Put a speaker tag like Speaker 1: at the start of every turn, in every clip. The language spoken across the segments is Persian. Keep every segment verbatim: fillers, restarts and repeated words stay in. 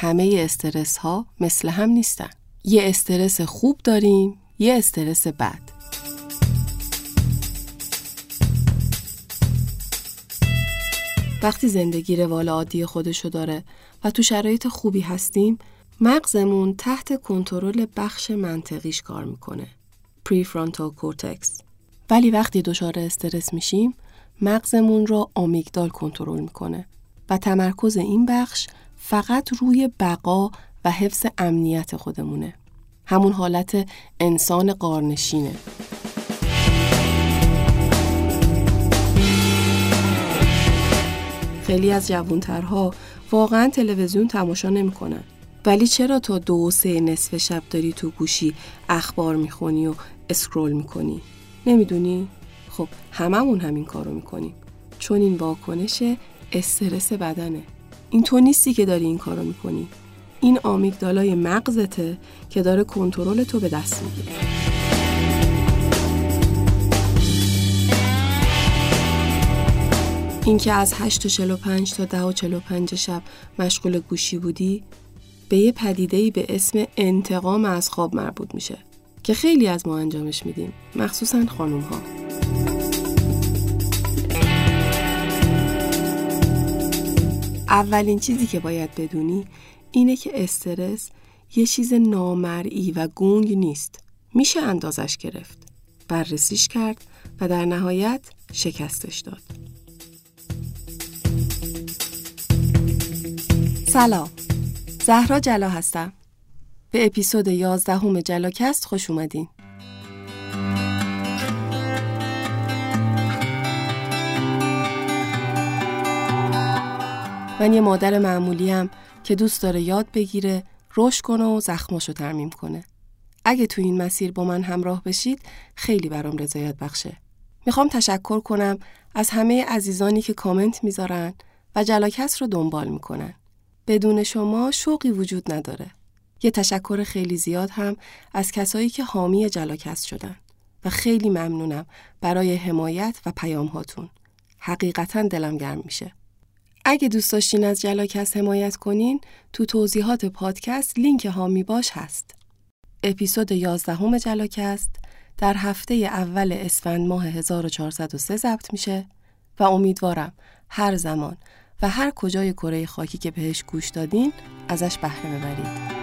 Speaker 1: همه استرس ها مثل هم نیستن. یه استرس خوب داریم، یه استرس بد. وقتی زندگی روال عادی خودشو داره و تو شرایط خوبی هستیم، مغزمون تحت کنترل بخش منطقیش کار میکنه، پریفرونتال کورتکس. ولی وقتی دچار استرس میشیم، مغزمون رو آمیگدال کنترل میکنه و تمرکز این بخش فقط روی بقا و حفظ امنیت خودمونه. همون حالت انسان غارنشینه. خیلی از جوانترها واقعا تلویزیون تماشا نمی‌کنن. ولی چرا تا دو و سه نصف شب داری تو گوشی اخبار میخونی و اسکرول میکنی؟ نمیدونی؟ خب هممون همین کارو میکنیم، چون این واکنش استرس بدنه. این تو نیستی که داری این کارو میکنی. این آمیگدالای مغزته که داره کنترل تو به دست میگیره. این که از هشت و چهل و پنج تا ده و چهل و پنج شب مشغول گوشی بودی به یه پدیده‌ای به اسم انتقام از خواب مربوط میشه که خیلی از ما انجامش میدیم، مخصوصاً خانوم‌ها. اولین چیزی که باید بدونی اینه که استرس یه چیز نامرئی و گنگ نیست. میشه اندازش گرفت، بررسیش کرد و در نهایت شکستش داد. سلام، زهرا جلا هستم. به اپیزود یازدهم جلاکست خوش اومدین. من یه مادر معمولیم که دوست داره یاد بگیره، رشد کنه و زخماشو ترمیم کنه. اگه تو این مسیر با من همراه بشید خیلی برام رضایت بخشه. میخوام تشکر کنم از همه عزیزانی که کامنت میذارن و جلاکست رو دنبال میکنن. بدون شما شوقی وجود نداره. یه تشکر خیلی زیاد هم از کسایی که حامی جلاکست شدن و خیلی ممنونم برای حمایت و پیام هاتون. حقیقتاً دلم گرم میشه. اگه دوست داشتین از جلاکست حمایت کنین، تو توضیحات پادکست لینک حامی باش هست. اپیزود یازدهم جلاکست در هفته اول اسفند ماه هزار و چهارصد و سه ضبط میشه و امیدوارم هر زمان و هر کجای کره خاکی که بهش گوش دادین ازش بهره ببرید.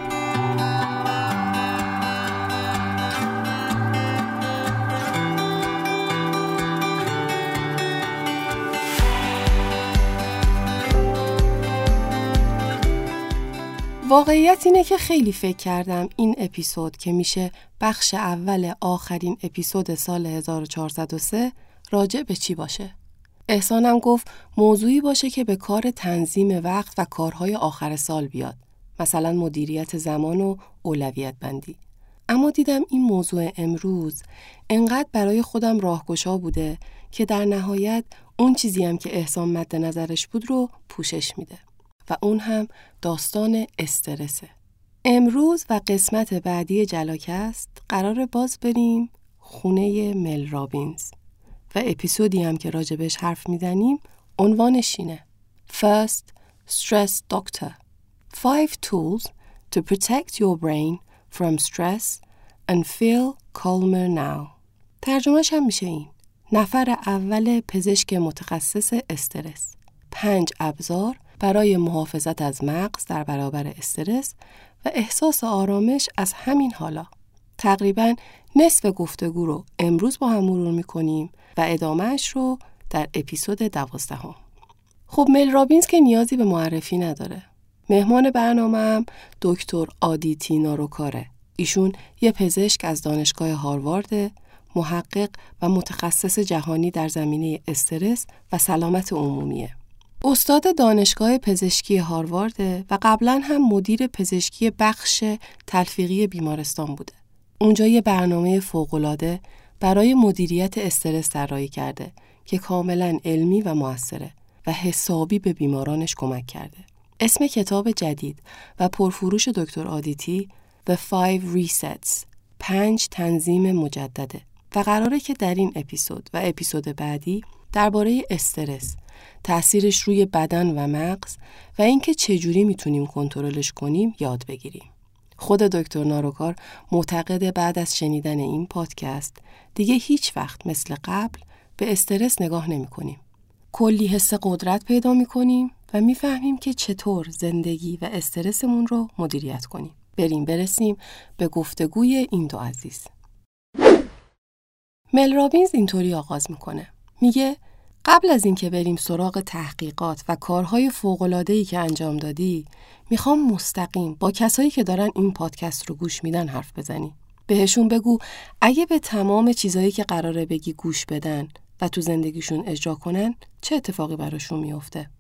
Speaker 1: واقعیت اینه که خیلی فکر کردم این اپیزود که میشه بخش اول آخرین اپیزود سال هزار و چهارصد و سه راجع به چی باشه. احسانم گفت موضوعی باشه که به کار تنظیم وقت و کارهای آخر سال بیاد، مثلا مدیریت زمان و اولویت بندی. اما دیدم این موضوع امروز انقدر برای خودم راهگشا بوده که در نهایت اون چیزی هم که احسان مد نظرش بود رو پوشش میده و اون هم داستان استرسه. امروز و قسمت بعدی جلاکست قراره باز بریم خونه مل رابینز و اپیزودی هم که راجبش حرف میزنیم عنوانش اینه First Stress Doctor Five Tools to Protect Your Brain from Stress and Feel Calmer Now. ترجمهش هم میشه این: نفر اول پزشک متخصص استرس، پنج ابزار برای محافظت از مغز در برابر استرس و احساس آرامش از همین حالا. تقریباً نصف گفتگو رو امروز با هم مرور میکنیم و ادامهش رو در اپیزود دوازدهم. خب مل رابینز که نیازی به معرفی نداره. مهمان برنامه‌ام دکتر آدیتی ناروکاره. ایشون یه پزشک از دانشگاه هاروارد، محقق و متخصص جهانی در زمینه استرس و سلامت عمومیه. استاد دانشگاه پزشکی هاروارد و قبلا هم مدیر پزشکی بخش تلفیقی بیمارستان بوده. اونجا یه برنامه فوق‌العاده برای مدیریت استرس طراحی کرده که کاملا علمی و موثره و حسابی به بیمارانش کمک کرده. اسم کتاب جدید و پرفروش دکتر آدیتی The Five Resets، پنج تنظیم مجدده و قراره که در این اپیزود و اپیزود بعدی درباره استرس تأثیرش روی بدن و مغز و اینکه چجوری میتونیم کنترلش کنیم یاد بگیریم. خود دکتر ناروکار معتقد بعد از شنیدن این پادکست دیگه هیچ وقت مثل قبل به استرس نگاه نمی کنیم. کلی حس قدرت پیدا می کنیم و می فهمیم که چطور زندگی و استرسمون رو مدیریت کنیم. بریم برسیم به گفتگوی این دو عزیز. مل رابینز اینطوری آغاز میکنه. میگه قبل از اینکه بریم سراغ تحقیقات و کارهای فوق‌العاده‌ای که انجام دادی، میخوام مستقیم با کسایی که دارن این پادکست رو گوش میدن حرف بزنی. بهشون بگو اگه به تمام چیزایی که قراره بگی گوش بدن و تو زندگیشون اجرا کنن، چه اتفاقی براشون میفته؟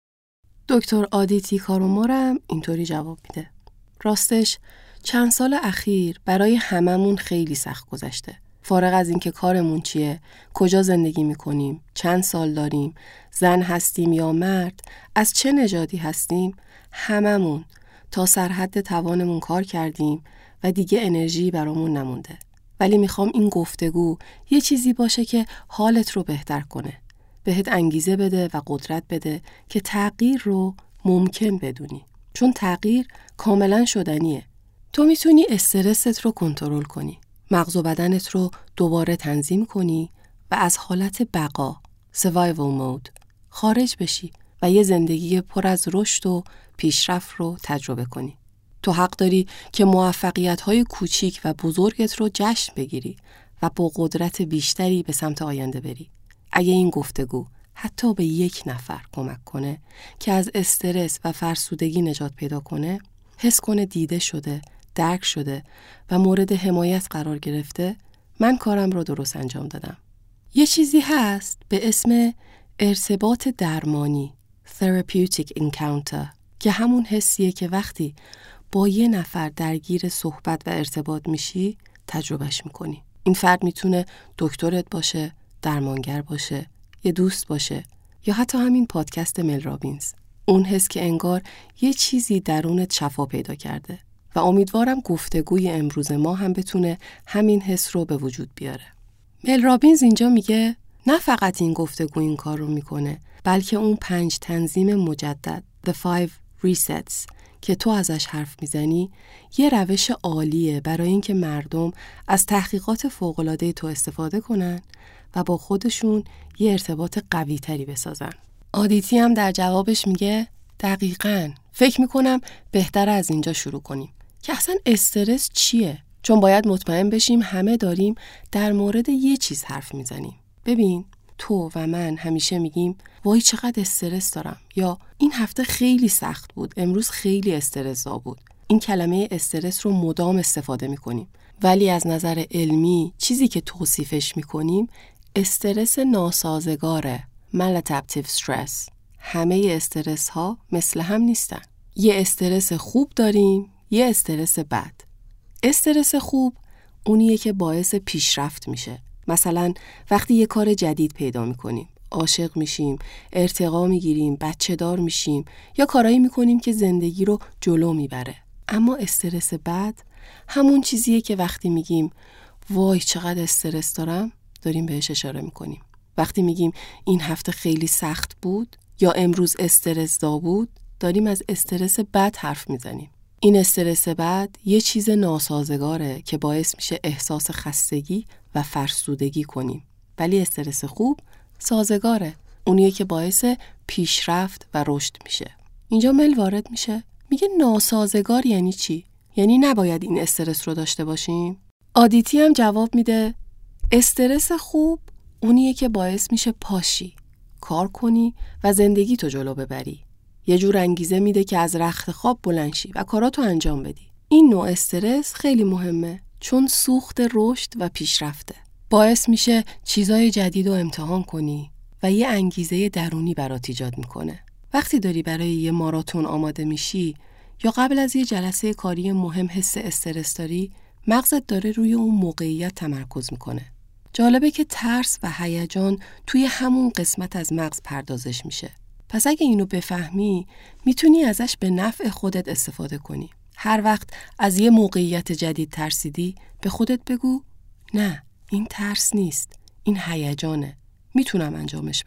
Speaker 1: دکتر آدیتی کارومارم اینطوری جواب میده. راستش چند سال اخیر برای هممون خیلی سخت گذشته. فارغ از اینکه کارمون چیه، کجا زندگی میکنیم، چند سال داریم، زن هستیم یا مرد، از چه نژادی هستیم، هممون تا سرحد توانمون کار کردیم و دیگه انرژی برامون نمونده. ولی میخوام این گفتگو یه چیزی باشه که حالت رو بهتر کنه، بهت انگیزه بده و قدرت بده که تغییر رو ممکن بدونی. چون تغییر کاملا شدنیه. تو میتونی استرست رو کنترل کنی، مغز و بدنت رو دوباره تنظیم کنی و از حالت بقا survival mode خارج بشی و یه زندگی پر از رشد و پیشرفت رو تجربه کنی. تو حق داری که موفقیت‌های کوچیک و بزرگت رو جشن بگیری و با قدرت بیشتری به سمت آینده بری. اگه این گفتگو حتی به یک نفر کمک کنه که از استرس و فرسودگی نجات پیدا کنه، حس کنه دیده شده، درک شده و مورد حمایت قرار گرفته، من کارم رو درست انجام دادم. یه چیزی هست به اسم ارتباط درمانی therapeutic encounter که همون حسیه که وقتی با یه نفر درگیر صحبت و ارتباط میشی تجربهش میکنی. این فرد میتونه دکترت باشه، درمانگر باشه، یه دوست باشه یا حتی همین پادکست مل رابینز. اون حس که انگار یه چیزی درونت شفا پیدا کرده و امیدوارم گفتگوی امروز ما هم بتونه همین حس رو به وجود بیاره. مل رابینز اینجا میگه نه فقط این گفتگو این کار رو میکنه، بلکه اون پنج تنظیم مجدد The Five Resets که تو ازش حرف میزنی یه روش عالیه برای اینکه مردم از تحقیقات فوق‌العاده تو استفاده کنن و با خودشون یه ارتباط قوی تری بسازن. آدیتی هم در جوابش میگه دقیقاً فکر میکنم بهتر از اینجا شروع کنیم که اصلا استرس چیه؟ چون باید مطمئن بشیم همه داریم در مورد یه چیز حرف میزنیم. ببین تو و من همیشه میگیم وای چقدر استرس دارم یا این هفته خیلی سخت بود، امروز خیلی استرس‌زا بود. این کلمه استرس رو مدام استفاده میکنیم، ولی از نظر علمی چیزی که توصیفش میکنیم استرس ناسازگاره، maladaptive stress. همه استرس ها مثل هم نیستن. یه استرس خوب داریم، یه استرس بد. استرس خوب اونیه که باعث پیشرفت میشه. مثلا وقتی یه کار جدید پیدا میکنیم، عاشق میشیم، ارتقا میگیریم، بچه دار میشیم یا کارایی میکنیم که زندگی رو جلو میبره. اما استرس بد همون چیزیه که وقتی میگیم وای چقدر استرس دارم، داریم بهش اشاره میکنیم. وقتی میگیم این هفته خیلی سخت بود یا امروز استرس دا بود، داریم از استرس بد حرف میزنیم. این استرس بد یه چیز ناسازگاره که باعث میشه احساس خستگی و فرسودگی کنیم. ولی استرس خوب سازگاره، اونیه که باعث پیشرفت و رشد میشه. اینجا مل وارد میشه، میگه ناسازگار یعنی چی؟ یعنی نباید این استرس رو داشته باشیم؟ آدیتی هم جواب میده استرس خوب اونیه که باعث میشه پاشی، کار کنی و زندگی تو جلو ببری. یه جور انگیزه میده که از رخت خواب بلند شی و کاراتو انجام بدی. این نوع استرس خیلی مهمه چون سوخت رشد و پیشرفته. باعث میشه چیزای جدید رو امتحان کنی و یه انگیزه درونی برات ایجاد میکنه. وقتی داری برای یه ماراتون آماده میشی یا قبل از یه جلسه کاری مهم حس استرس داری، مغزت داره روی اون موقعیت تمرکز میکنه. جالبه که ترس و هیجان توی همون قسمت از مغز پردازش میشه. پس اگه اینو بفهمی، میتونی ازش به نفع خودت استفاده کنی. هر وقت از یه موقعیت جدید ترسیدی، به خودت بگو نه، این ترس نیست، این هیجانه. میتونم انجامش بدم.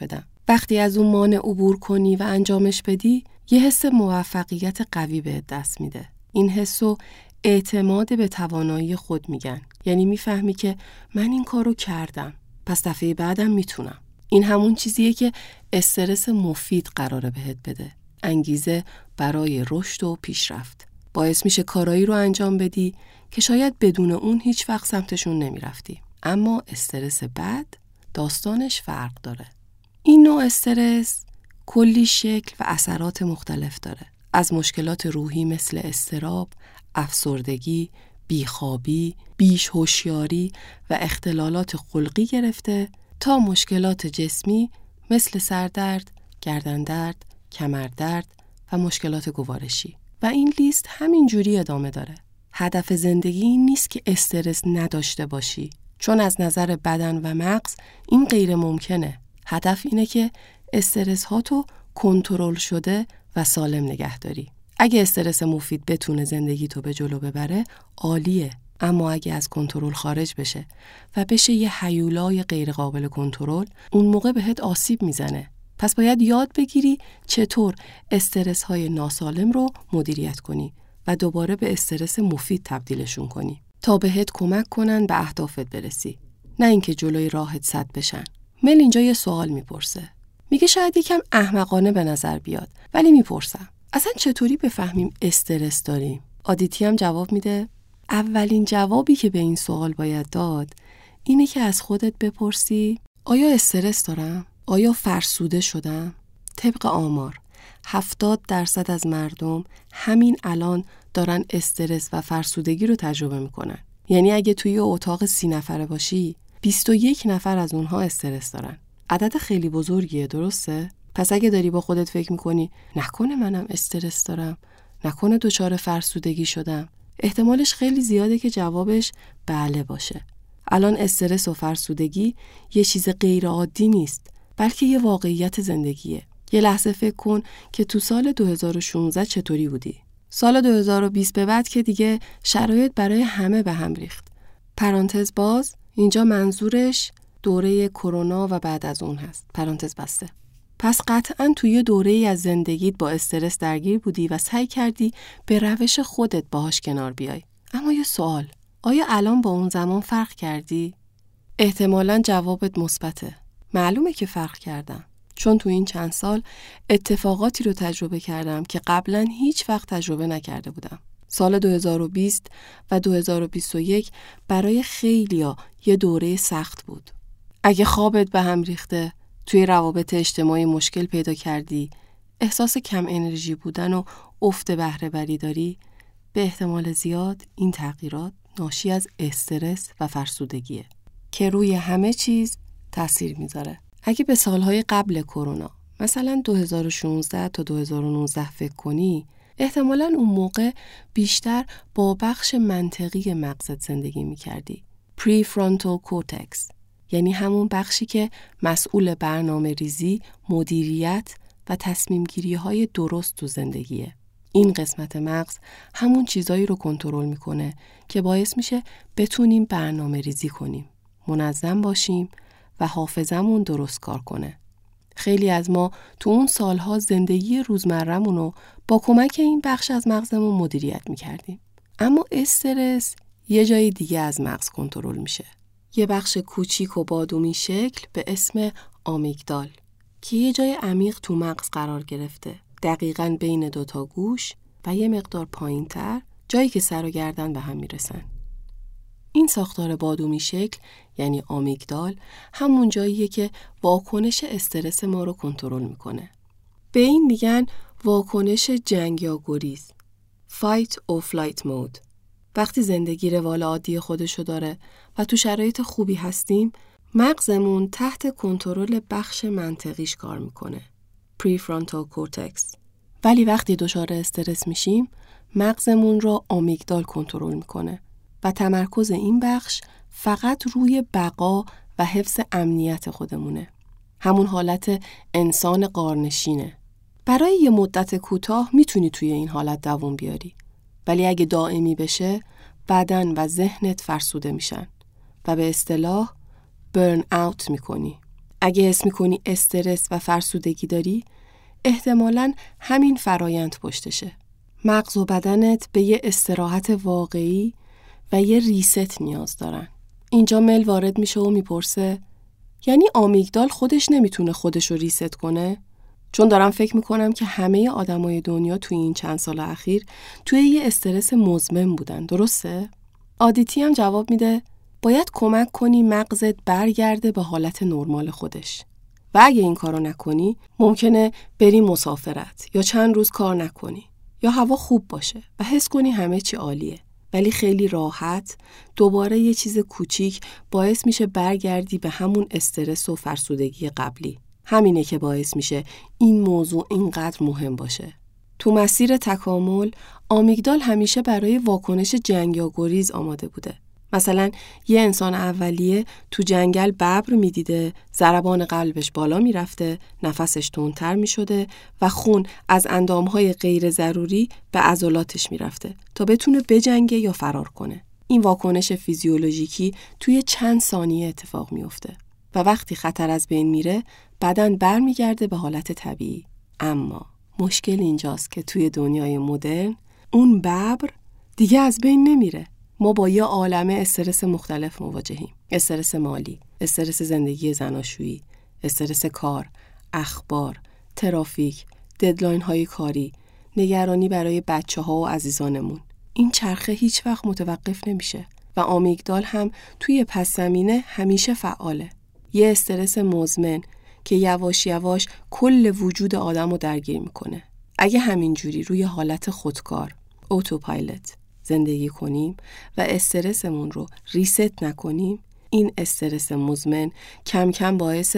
Speaker 1: وقتی از اون مانع عبور کنی و انجامش بدی، یه حس موفقیت قوی بهت دست میده. این حسو اعتماد به توانایی خود میگن. یعنی میفهمی که من این کارو کردم، پس دفعه بعدم میتونم. این همون چیزیه که استرس مفید قراره بهت بده. انگیزه برای رشد و پیشرفت. باعث میشه کارایی رو انجام بدی که شاید بدون اون هیچ وقت سمتشون نمیرفتی. اما استرس بد داستانش فرق داره. این نوع استرس کلی شکل و اثرات مختلف داره. از مشکلات روحی مثل اضطراب، افسردگی، بیخوابی، بیش هوشیاری و اختلالات خلقی گرفته تا مشکلات جسمی مثل سردرد، گردندرد، کمردرد و مشکلات گوارشی. و این لیست همین جوری ادامه داره. هدف زندگی این نیست که استرس نداشته باشی، چون از نظر بدن و مغز این غیر ممکنه. هدف اینه که استرس ها تو کنترل شده و سالم نگه داری. اگه استرس مفید بتونه زندگی تو به جلو ببره، عالیه. اما اگه از کنترل خارج بشه و بشه یه هیولای غیر قابل کنترل، اون موقع بهت آسیب میزنه. پس باید یاد بگیری چطور استرس های ناسالم رو مدیریت کنی و دوباره به استرس مفید تبدیلشون کنی تا بهت کمک کنن به اهدافت برسی، نه اینکه جلوی راهت سد بشن. مل اینجا یه سوال میپرسه. میگه شاید یکم احمقانه به نظر بیاد، ولی میپرسم اصلا چطوری بفهمیم استرس داریم؟ آدیتی هم جواب میده اولین جوابی که به این سوال باید داد اینه که از خودت بپرسی آیا استرس دارم؟ آیا فرسوده شدم؟ طبق آمار هفتاد درصد از مردم همین الان دارن استرس و فرسودگی رو تجربه میکنن. یعنی اگه توی اتاق سی نفره باشی، بیست و یک نفر از اونها استرس دارن. عدد خیلی بزرگیه، درسته؟ پس اگه داری با خودت فکر میکنی نکنه منم استرس دارم، نکنه دچار فرسودگی شدم، احتمالش خیلی زیاده که جوابش بله باشه. الان استرس و فرسودگی یه چیز غیر عادی نیست، بلکه یه واقعیت زندگیه. یه لحظه فکر کن که تو سال دو هزار و شانزده چطوری بودی؟ سال دو هزار و بیست به بعد که دیگه شرایط برای همه به هم ریخت. پرانتز باز، اینجا منظورش دوره کرونا و بعد از اون هست. پرانتز بسته. پس قطعاً توی دوره‌ای از زندگیت با استرس درگیر بودی و سعی کردی به روش خودت باهاش کنار بیای. اما یه سوال، آیا الان با اون زمان فرق کردی؟ احتمالاً جوابت مثبته. معلومه که فرق کردم، چون تو این چند سال اتفاقاتی رو تجربه کردم که قبلاً هیچ وقت تجربه نکرده بودم. سال دو هزار و بیست و دو هزار و بیست و یک برای خیلیا یه دوره سخت بود. اگه خوابت به هم ریخته، توی روابط اجتماعی مشکل پیدا کردی، احساس کم انرژی بودن و افت بهره بری داری، به احتمال زیاد این تغییرات ناشی از استرس و فرسودگیه که روی همه چیز تأثیر میذاره. اگه به سالهای قبل کرونا، مثلا دو هزار و شانزده تا دو هزار و نوزده فکر کنی، احتمالاً اون موقع بیشتر با بخش منطقی مغزت زندگی میکردی. پریفرونتال کورتکس، یعنی همون بخشی که مسئول برنامه ریزی، مدیریت و تصمیم گیری های درست تو زندگیه. این قسمت مغز همون چیزایی رو کنترل میکنه که باعث میشه بتونیم برنامه ریزی کنیم، منظم باشیم و حافظمون درست کار کنه. خیلی از ما تو اون سالها زندگی روزمرمون رو با کمک این بخش از مغزمون مدیریت میکردیم. اما استرس یه جای دیگه از مغز کنترل میشه. یه بخش کوچیک و بادومی شکل به اسم آمیگدال که یه جای عمیق تو مغز قرار گرفته، دقیقاً بین دوتا گوش و یه مقدار پایین‌تر، جایی که سر و گردن به هم میرسن. این ساختار بادومی شکل یعنی آمیگدال همون جاییه که واکنش استرس ما رو کنترل میکنه. به این میگن واکنش جنگ یا گریز، Fight or Flight Mode. وقتی زندگی روال عادی خودشو داره و تو شرایط خوبی هستیم، مغزمون تحت کنترل بخش منطقیش کار میکنه، Prefrontal Cortex. ولی وقتی دچار استرس میشیم، مغزمون رو آمیگدال کنترل میکنه و تمرکز این بخش فقط روی بقا و حفظ امنیت خودمونه. همون حالت انسان غارنشینه. برای یه مدت کوتاه میتونی توی این حالت دوام بیاری، ولی اگه دائمی بشه بدن و ذهنت فرسوده میشن و به اصطلاح برن اوت میکنی. اگه حس می‌کنی استرس و فرسودگی داری، احتمالاً همین فرایند پشتشه. مغز و بدنت به یه استراحت واقعی و یه ریست نیاز دارن. اینجا مل وارد میشه و میپرسه یعنی آمیگدال خودش نمیتونه خودش رو ریست کنه؟ چون دارم فکر میکنم که همه آدمای دنیا توی این چند سال اخیر توی یه استرس مزمن بودن، درسته؟ آدیتی هم جواب میده باید کمک کنی مغزت برگرده به حالت نرمال خودش. و اگه این کارو نکنی ممکنه بری مسافرت یا چند روز کار نکنی یا هوا خوب باشه و حس کنی همه چی عالیه، ولی خیلی راحت دوباره یه چیز کوچیک باعث میشه برگردی به همون استرس و فرسودگی قبلی. همینه که باعث میشه این موضوع اینقدر مهم باشه. تو مسیر تکامل آمیگدال همیشه برای واکنش جنگ یا گریز آماده بوده. مثلا یه انسان اولیه تو جنگل ببر میدیده، ضربان قلبش بالا میرفته، نفسش تندتر میشده و خون از اندامهای غیر ضروری به عضلاتش میرفته تا بتونه بجنگه یا فرار کنه. این واکنش فیزیولوژیکی توی چند ثانیه اتفاق میفته و وقتی خطر از بین میره بدن برمیگرده به حالت طبیعی. اما مشکل اینجاست که توی دنیای مدرن اون ببر دیگه از بین نمیره. ما با یه عالمه استرس مختلف مواجهیم. استرس مالی، استرس زندگی زناشویی، استرس کار، اخبار، ترافیک، ددلاین های کاری، نگرانی برای بچه ها و عزیزانمون. این چرخه هیچ وقت متوقف نمیشه و آمیگدال هم توی پس زمینه همیشه فعاله. یه استرس مزمن که یواش یواش کل وجود آدمو درگیر میکنه. اگه همینجوری روی حالت خودکار، اتوپایلوت زندگی کنیم و استرسمون رو ریست نکنیم، این استرس مزمن کم کم باعث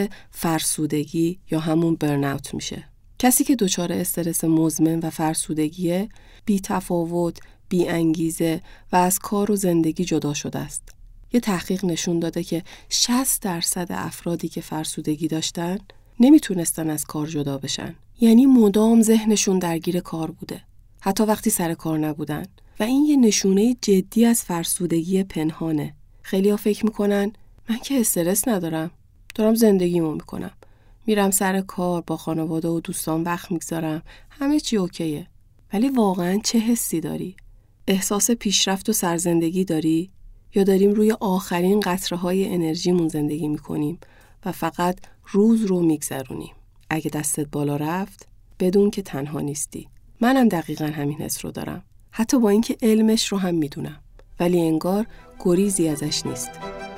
Speaker 1: فرسودگی یا همون برن‌اوت میشه. کسی که دچار استرس مزمن و فرسودگیه بی تفاوت، بی انگیزه و از کار و زندگی جدا شده است. یه تحقیق نشون داده که شصت درصد افرادی که فرسودگی داشتن نمیتونستن از کار جدا بشن. یعنی مدام ذهنشون درگیر کار بوده، حتی وقتی سر کار نبودن. و این یه نشونه جدی از فرسودگی پنهانه. خیلی‌ها فکر میکنن من که استرس ندارم، دارم زندگیمو میکنم، میرم سر کار، با خانواده و دوستان وقت میگذارم، همه چی اوکیه. ولی واقعاً چه حسی داری؟ احساس پیشرفت و سرزندگی داری؟ یا داریم روی آخرین قطره‌های انرژیمون زندگی میکنیم و فقط روز رو میگذرونیم؟ اگه دستت بالا رفت بدون که تنها نیستی. منم دقیقاً همین حس رو دارم، حتی با اینکه علمش رو هم میدونم، ولی انگار گریزی ازش نیست.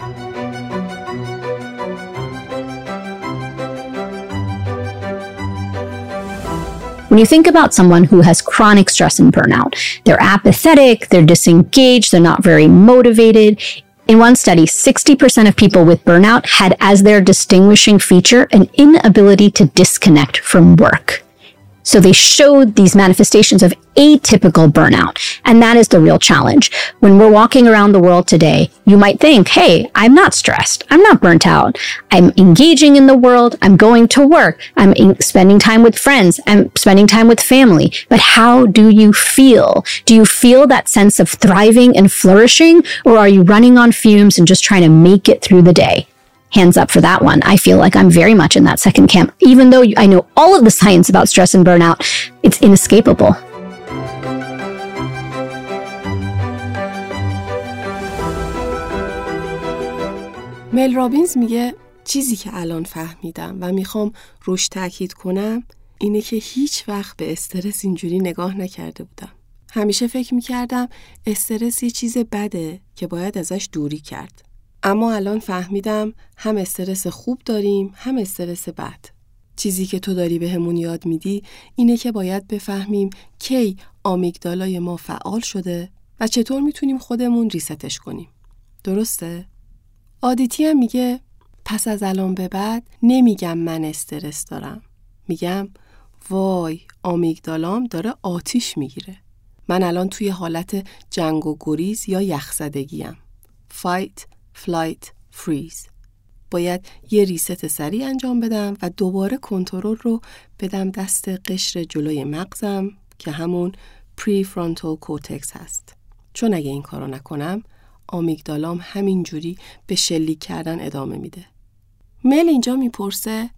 Speaker 2: When you think about someone who has chronic stress and burnout, they're apathetic, they're disengaged, they're not very motivated. In one study, sixty percent of people with burnout had as their distinguishing feature an inability to disconnect from work. So they showed these manifestations of atypical burnout, and that is the real challenge. When we're walking around the world today, you might think, hey, I'm not stressed, I'm not burnt out, I'm engaging in the world, I'm going to work, I'm in- spending time with friends, I'm spending time with family. But how do you feel? Do you feel that sense of thriving and flourishing, or are you running on fumes and just trying to make it through the day? Hands up for that one. I feel like I'm very much in that second camp. Even though I know all of the science about stress and burnout, it's inescapable.
Speaker 1: مل رابینز میگه چیزی که الان فهمیدم و میخوام روش تاکید کنم اینه که هیچ وقت به استرس اینجوری نگاه نکرده بودم. همیشه فکر میکردم استرس یه چیز بده که باید ازش دوری کرد. اما الان فهمیدم هم استرس خوب داریم هم استرس بد. چیزی که تو داری به همون یاد میدی اینه که باید بفهمیم کی آمیگدالای ما فعال شده و چطور میتونیم خودمون ریستش کنیم. درسته؟ آدیتی هم میگه پس از الان به بعد نمیگم من استرس دارم. میگم وای آمیگدالام داره آتیش میگیره. من الان توی حالت جنگ و گریز یا یخزدگیم. Fight, flight, freeze. باید یه ریست سریع انجام بدم و دوباره کنترل رو بدم دست قشر جلوی مغزم که همون پریفرونتال کورتکس هست. چون اگه این کارو نکنم آمیگدالام همینجوری به شلیک کردن ادامه میده. مل اینجا میپرسه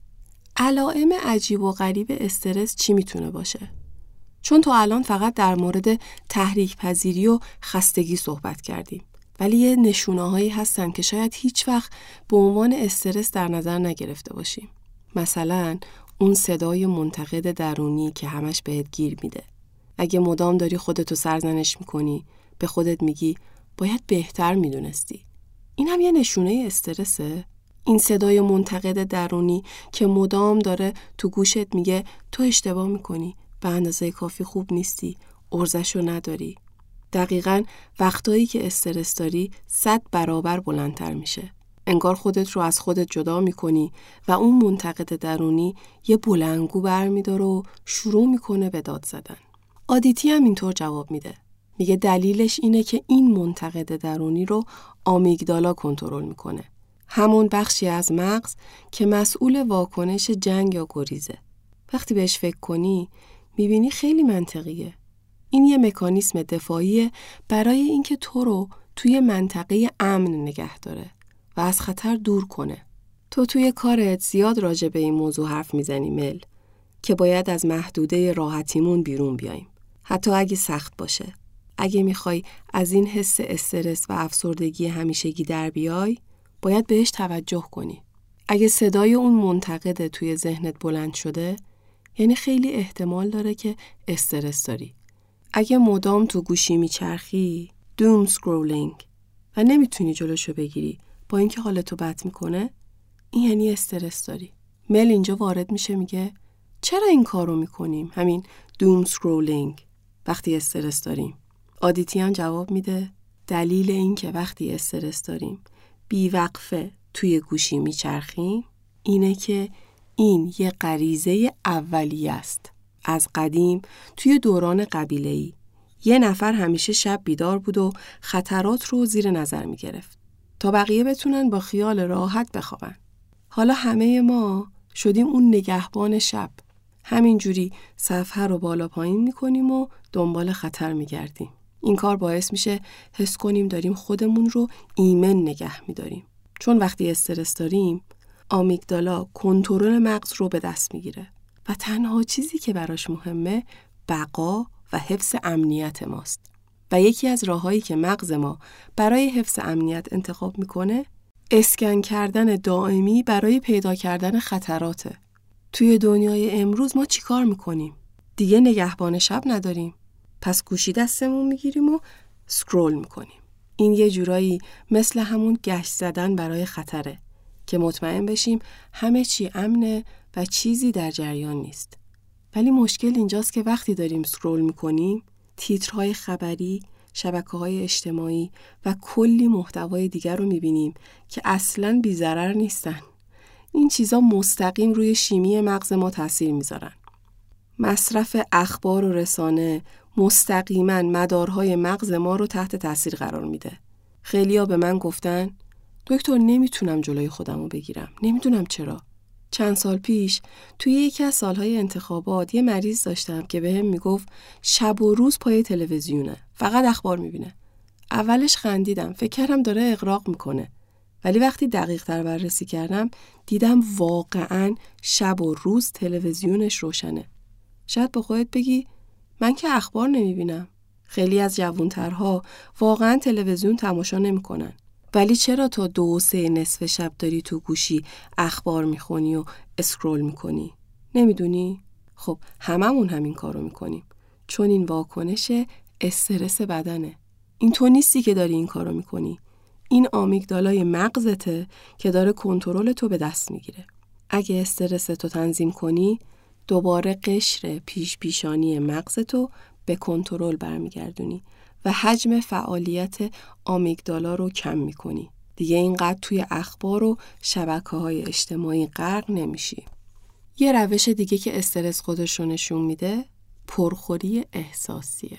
Speaker 1: علائم عجیب و غریب استرس چی میتونه باشه؟ چون تا الان فقط در مورد تحریک پذیری و خستگی صحبت کردیم. ولی یه نشونه‌هایی هستن که شاید هیچ وقت به عنوان استرس در نظر نگرفته باشیم. مثلا اون صدای منتقد درونی که همش بهت گیر میده. اگه مدام داری خودتو سرزنش میکنی، به خودت میگی باید بهتر میدونستی. این هم یه نشونه استرسه. این صدای منتقد درونی که مدام داره تو گوشت میگه تو اشتباه میکنی، به اندازه کافی خوب نیستی، ارزشو نداری. دقیقاً وقتایی که استرس داری صد برابر بلندتر میشه. انگار خودت رو از خودت جدا میکنی و اون منتقد درونی یه بلندگو برمیداره و شروع میکنه به داد زدن. آدیتی هم اینطور جواب میده. میگه دلیلش اینه که این منتقد درونی رو آمیگدالا کنترل میکنه. همون بخشی از مغز که مسئول واکنش جنگ یا گریزه. وقتی بهش فکر کنی میبینی خیلی منطقیه. این یه مکانیسم دفاعیه برای اینکه تو رو توی منطقه امن نگه داره و از خطر دور کنه. تو توی کارت زیاد راجع به این موضوع حرف میزنی مل، که باید از محدوده راحتیمون بیرون بیایم. حتی اگه سخت باشه. اگه میخوای از این حس استرس و افسردگی همیشگی در بیای، باید بهش توجه کنی. اگه صدای اون منتقد توی ذهنت بلند شده، یعنی خیلی احتمال داره که استرس داری. اگه مدام تو گوشی میچرخی، دوم سکرولینگ و نمیتونی جلوشو بگیری با اینکه حالتو بد میکنه، این یعنی استرس داری. مل اینجا وارد میشه میگه چرا این کارو میکنیم؟ همین دوم سکرولینگ وقتی استرس داریم. آدیتی هم جواب میده دلیل این که وقتی استرس داریم بیوقفه توی گوشی میچرخیم اینه که این یه غریزه اولیه است. از قدیم توی دوران قبیله‌ای یه نفر همیشه شب بیدار بود و خطرات رو زیر نظر میگرفت تا بقیه بتونن با خیال راحت بخوابن. حالا همه ما شدیم اون نگهبان شب. همینجوری صفحه رو بالا پایین میکنیم و دنبال خطر میگردیم. این کار باعث میشه حس کنیم داریم خودمون رو ایمن نگه میداریم. چون وقتی استرس داریم، آمیگدالا کنترل مغز رو به دست میگیره و تنها چیزی که براش مهمه بقا و حفظ امنیت ماست. و یکی از راهایی که مغز ما برای حفظ امنیت انتخاب میکنه اسکن کردن دائمی برای پیدا کردن خطراته. توی دنیای امروز ما چی کار میکنیم؟ دیگه نگهبان شب نداریم. پس گوشی دستمون میگیریم و سکرول میکنیم. این یه جورایی مثل همون گشت زدن برای خطره که مطمئن بشیم همه چی امنه و چیزی در جریان نیست. ولی مشکل اینجاست که وقتی داریم سکرول میکنیم، تیترهای خبری، شبکه‌های اجتماعی و کلی محتوای دیگر رو میبینیم که اصلاً بی‌ضرر نیستن. این چیزا مستقیم روی شیمی مغز ما تاثیر میذارن. مصرف اخبار و رسانه مستقیما مدارهای مغز ما رو تحت تاثیر قرار میده. خیلیا به من گفتن دکتر نمیتونم جلوی خودم رو بگیرم. نمیدونم چرا. چند سال پیش توی یکی از سالهای انتخابات یه مریض داشتم که بهم میگفت شب و روز پای تلویزیونه، فقط اخبار میبینه. اولش خندیدم، فکر کردم داره اغراق میکنه. ولی وقتی دقیق تر بررسی کردم دیدم واقعاً شب و روز تلویزیونش روشنه. شاید با خودت بگی من که اخبار نمیبینم. خیلی از جوانترها واقعاً تلویزیون تماشا نمیکنن. ولی چرا تا دو و سه نصف شب داری تو گوشی اخبار میخونی و اسکرول میکنی؟ نمیدونی؟ خب هممون همین کارو میکنیم. چون این واکنش استرس بدنه. این تو نیستی که داری این کارو میکنی. این آمیگدالای مغزته که داره کنترل تو به دست میگیره. اگه استرس تو تنظیم کنی، دوباره قشر پیش پیشانی مغزتو به کنترل برمیگردونی و حجم فعالیت آمیگدالا رو کم میکنی. دیگه اینقدر توی اخبار و شبکه‌های اجتماعی غرق نمیشی. یه روش دیگه که استرس خودش رو نشون میده، پرخوری احساسیه.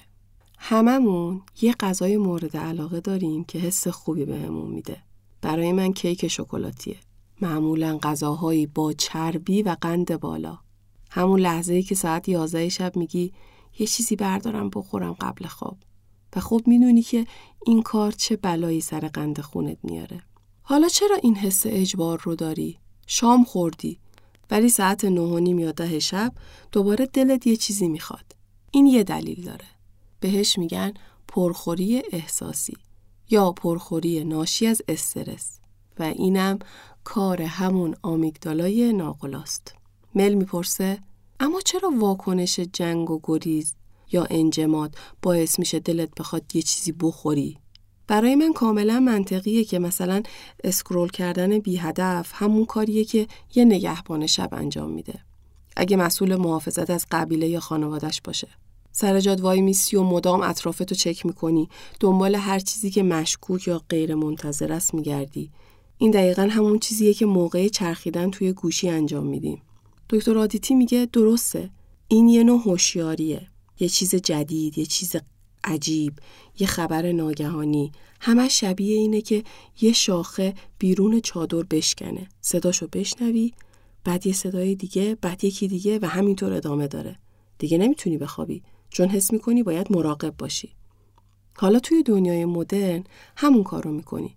Speaker 1: هممون یه غذای مورد علاقه داریم که حس خوبی بهمون میده. برای من کیک شکلاتیه. معمولاً غذاهایی با چربی و قند بالا. همون لحظه‌ای که ساعت یازده شب میگی یه چیزی بردارم بخورم قبل خواب. و خب میدونی که این کار چه بلایی سر قند خونت میاره. حالا چرا این حس اجبار رو داری؟ شام خوردی ولی ساعت نه و نیم یا ده شب دوباره دلت یه چیزی میخواد. این یه دلیل داره. بهش میگن پرخوری احساسی یا پرخوری ناشی از استرس و اینم کار همون آمیگدالای ناقلاست. مل میپرسه اما چرا واکنش جنگ و گریز یا انجماد باعث میشه دلت بخواد یه چیزی بخوری؟ برای من کاملا منطقیه که مثلا اسکرول کردن بی هدف همون کاریه که یه نگهبان شب انجام میده. اگه مسئول محافظت از قبیله یا خانوادش باشه. سر جات وای میسی و مدام اطرافتو چک میکنی، دنبال هر چیزی که مشکوک یا غیر منتظر است میگردی. این دقیقاً همون چیزیه که موقع چرخیدن توی گوشی انجام میدیم. دکتر آدیتی میگه درسته. این یه نوع هوشیاریه. یه چیز جدید، یه چیز عجیب، یه خبر ناگهانی. همش شبیه اینه که یه شاخه بیرون چادر بشکنه. صداشو بشنوی، بعد یه صدای دیگه، بعد یکی دیگه و همینطور ادامه داره. دیگه نمیتونی بخوابی چون حس میکنی باید مراقب باشی. حالا توی دنیای مدرن همون کارو میکنی.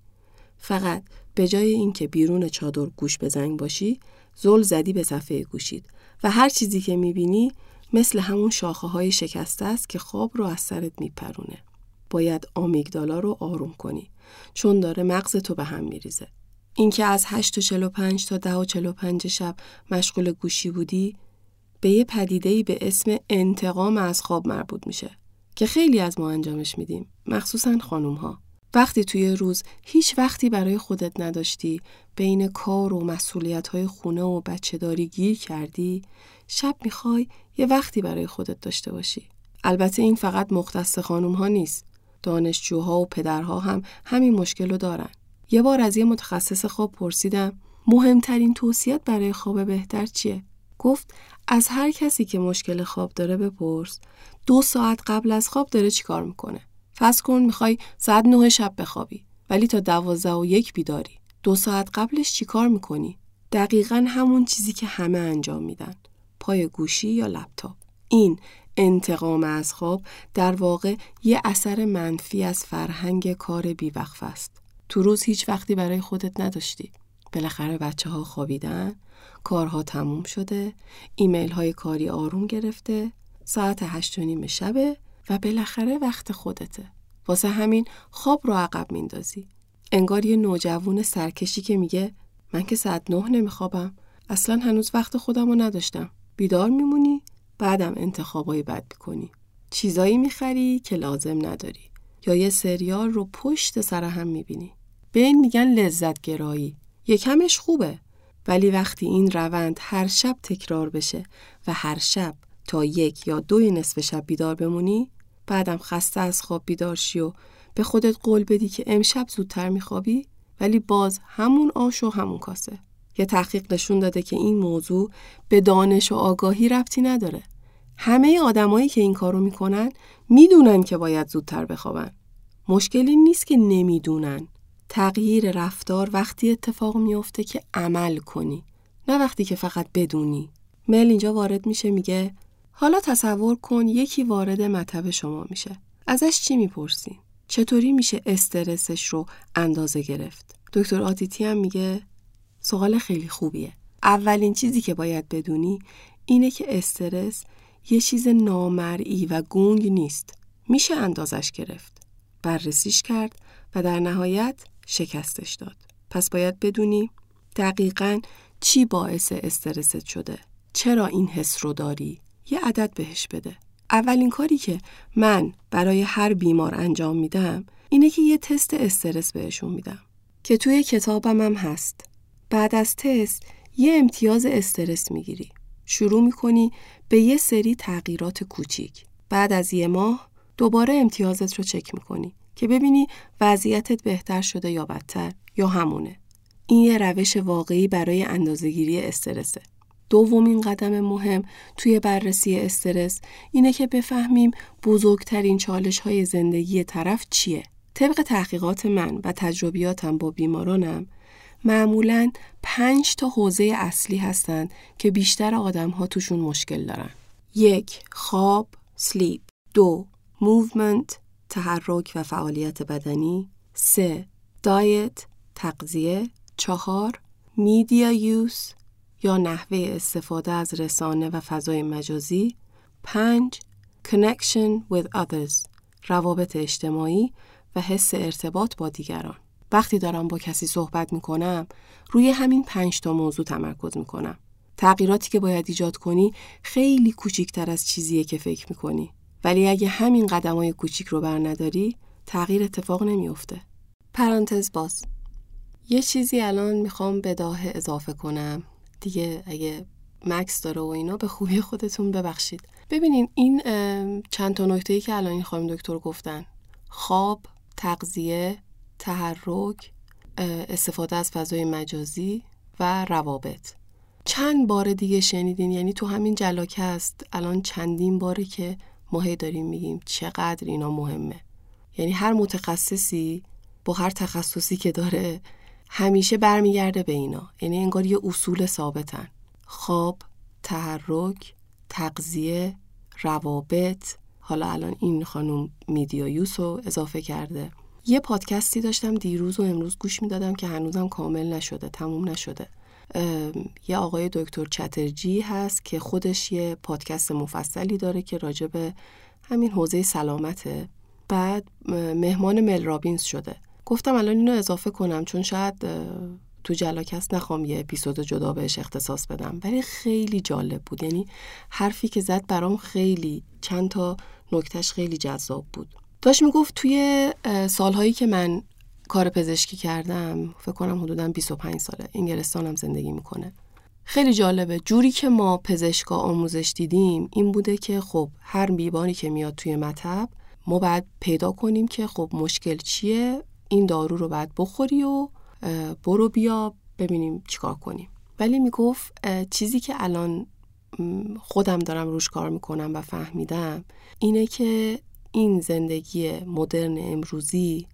Speaker 1: فقط به جای اینکه بیرون چادر گوش به زنگ باشی، زل زدی به صفحه گوشید و هر چیزی که میبینی مثل همون شاخه های شکسته است که خواب رو از سرت میپرونه. باید آمیگدالا رو آروم کنی چون داره مغز تو به هم میریزه. اینکه از هشت و چهل و پنج تا ده و چهل و پنج شب مشغول گوشی بودی به یه پدیده‌ای به اسم انتقام از خواب مربوط میشه که خیلی از ما انجامش میدیم، مخصوصاً خانوم‌ها. وقتی توی روز هیچ وقتی برای خودت نداشتی، بین کار و مسئولیت‌های خونه و بچه‌داری گیر کردی، شب میخوای یه وقتی برای خودت داشته باشی. البته این فقط مختص خانوم‌ها نیست. دانشجوها و پدرها هم همین مشکل رو دارن. یه بار از یه متخصص خواب پرسیدم مهمترین توصیه‌ات برای خواب بهتر چیه؟ گفت از هر کسی که مشکل خواب داره بپرس دو ساعت قبل از خواب داره چی کار میکنه. فرض کن میخوای ساعت نه شب بخوابی ولی تا دوازده و یک بیداری. دو ساعت قبلش چی کار میکنی؟ دقیقاً همون چیزی که همه انجام میدن. پای گوشی یا لپتاپ. این انتقام از خواب در واقع یه اثر منفی از فرهنگ کار بیوقفه است. تو روز هیچ وقتی برای خودت نداشتی. بالاخره بچه ها خوابیدن، کارها تموم شده، ایمیل های کاری آروم گرفته، ساعت هشت و نیم شبه و بالاخره وقت خودته. واسه همین خواب رو عقب میندازی. انگار یه نوجوان سرکشی که میگه من که ساعت نه نمیخوابم، اصلا هنوز وقت خودم رو نداشتم. بیدار میمونی، بعدم انتخابای بد میکنی. چیزایی میخری که لازم نداری. یا یه سریال رو پشت سر هم میبینی. به این میگن لذت گرایی. یکمش خوبه. ولی وقتی این روند هر شب تکرار بشه و هر شب تا یک یا دوی نصف شب بیدار بمونی، بعدم خسته از خواب بیدار شی و به خودت قول بدی که امشب زودتر میخوابی، ولی باز همون آش و همون کاسه. یه تحقیق نشون داده که این موضوع به دانش و آگاهی ربطی نداره. همه آدمایی که این کارو میکنن میدونن که باید زودتر بخوابن. مشکلی نیست که نمیدونن. تغییر رفتار وقتی اتفاق میفته که عمل کنی، نه وقتی که فقط بدونی. مل اینجا وارد میشه میگه حالا تصور کن یکی وارد مطب شما میشه. ازش چی میپرسین؟ چطوری میشه استرسش رو اندازه گرفت؟ دکتر آدیتی هم میگه سوال خیلی خوبیه. اولین چیزی که باید بدونی اینه که استرس یه چیز نامرئی و گنگ نیست. میشه اندازش گرفت، بررسیش کرد و در نهایت شکستش داد. پس باید بدونی دقیقاً چی باعث استرست شده. چرا این حس رو داری؟ یه عدد بهش بده. اولین کاری که من برای هر بیمار انجام میدم اینه که یه تست استرس بهشون میدم که توی کتابم هم هست. بعد از تست یه امتیاز استرس میگیری. شروع میکنی به یه سری تغییرات کوچیک. بعد از یه ماه دوباره امتیازت رو چک میکنی که ببینی وضعیتت بهتر شده یا بدتر یا همونه. این یه روش واقعی برای اندازه‌گیری استرسه. دومین قدم مهم توی بررسی استرس اینه که بفهمیم بزرگترین چالش‌های زندگی طرف چیه. طبق تحقیقات من و تجربیاتم با بیمارانم معمولاً پنج تا حوزه اصلی هستن که بیشتر آدم‌ها توشون مشکل دارن. یک، خواب، sleep. دو، movement، تحرک و فعالیت بدنی. سه، diet، تغذیه. چهار، media use یا نحوه استفاده از رسانه و فضای مجازی. پنج connection with others، روابط اجتماعی و حس ارتباط با دیگران. وقتی دارم با کسی صحبت میکنم روی همین پنج تا موضوع تمرکز میکنم. تغییراتی که باید ایجاد کنی خیلی کوچیکتر از چیزیه که فکر میکنی، ولی اگه همین قدمای کوچیک رو بر نداری تغییر اتفاق نمیفته. پرانتز باز. یه چیزی الان میخوام به داه اضافه کنم دیگه، اگه مکس داره و اینا به خوبی خودتون ببخشید. ببینین این چند تا نکته‌ای که الان این خانم دکتر گفتن، خواب، تغذیه، تحرک، استفاده از فضای مجازی و روابط، چند بار دیگه شنیدین؟ یعنی تو همین جلاکست الان چندین باره که ما هی داریم میگیم چقدر اینا مهمه. یعنی هر متخصصی با هر تخصصی که داره همیشه برمیگرده به اینا، یعنی انگار یه اصول ثابتن: خواب، تحرک، تغذیه، روابط. حالا الان این خانم میدیا یوز رو اضافه کرده. یه پادکستی داشتم دیروز و امروز گوش میدادم که هنوزم کامل نشده، تموم نشده. یه آقای دکتر چترجی هست که خودش یه پادکست مفصلی داره که راجع به همین حوزه سلامته. بعد مهمان مل رابینز شده. گفتم الان اینو اضافه کنم چون شاید تو جلاکست نخوام یه اپیزود جدا بهش اختصاص بدم، ولی خیلی جالب بود. یعنی حرفی که زد برام خیلی، چند تا نکتهش خیلی جذاب بود. داشت میگفت توی سالهایی که من کار پزشکی کردم، فکر کنم حدوداً بیست و پنج ساله، انگلستانم زندگی میکنه. خیلی جالبه جوری که ما پزشکا آموزش دیدیم این بوده که خب هر بیماری که میاد توی مطب ما باید پیدا کنیم که خب مشکل چیه، این دارو رو باید بخوری و برو بیا ببینیم چیکار کنیم. ولی میگفت چیزی که الان خودم دارم روش کار میکنم و فهمیدم اینه که این زندگی مدرن امروزی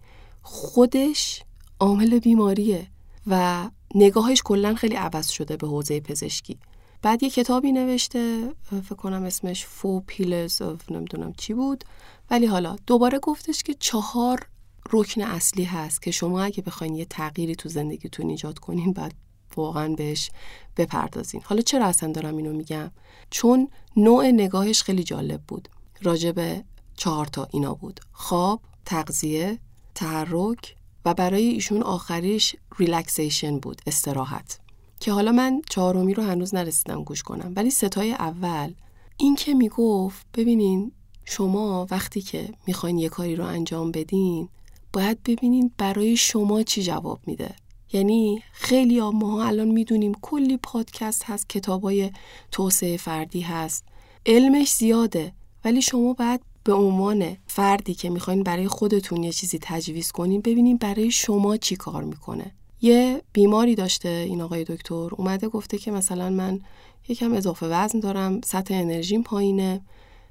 Speaker 1: خودش عامل بیماریه و نگاهش کلن خیلی عوض شده به حوزه پزشکی. بعد یه کتابی نوشته، فکر کنم اسمش Four Pillars of نمیدونم چی بود، ولی حالا دوباره گفتش که چهار رکن اصلی هست که شما اگه بخواین یه تغییری تو زندگیتون ایجاد کنین بعد واقعا بهش بپردازین. حالا چرا اصلا دارم اینو میگم؟ چون نوع نگاهش خیلی جالب بود. راجع به چهار تا اینا بود: خواب، تغذیه، تحرک و برای ایشون آخریش ریلکسیشن بود، استراحت. که حالا من چهارمی رو هنوز نرسیدم گوش کنم، ولی ستای اول این که میگفت ببینین شما وقتی که میخواین یه کاری رو انجام بدین باید ببینین برای شما چی جواب میده. یعنی خیلی ها ما الان میدونیم کلی پادکست هست، کتابای توسعه فردی هست، علمش زیاده، ولی شما باید به عنوان فردی که میخواین برای خودتون یه چیزی تجویز کنین ببینین برای شما چی کار میکنه. یه بیماری داشته این آقای دکتر، اومده گفته که مثلا من یکم اضافه وزن دارم، سطح انرژیم پایینه،